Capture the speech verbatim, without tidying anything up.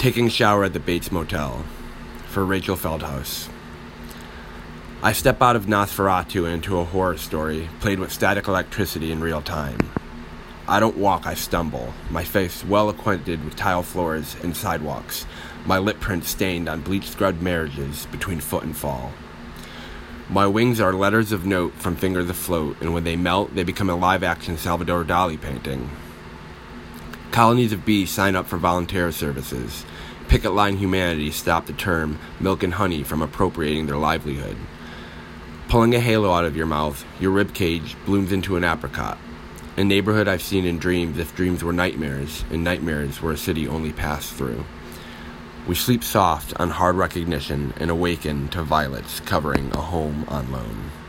Taking a shower at the Bates Motel, for Rachel Feldhaus. I step out of Nosferatu into a horror story played with static electricity in real time. I don't walk, I stumble, my face well acquainted with tile floors and sidewalks, my lip print stained on bleach-scrubbed marriages between foot and fall. My wings are letters of note from fingers afloat, and when they melt, they become a live-action Salvador Dali painting. Colonies of bees sign up for volunteer services. Picket line humanity stop the term milk and honey from appropriating their livelihood. Pulling a halo out of your mouth, your rib cage blooms into an apricot. A neighborhood I've seen in dreams if dreams were nightmares, and nightmares were a city only passed through. We sleep soft on hard recognition and awaken to violets covering a home on loan.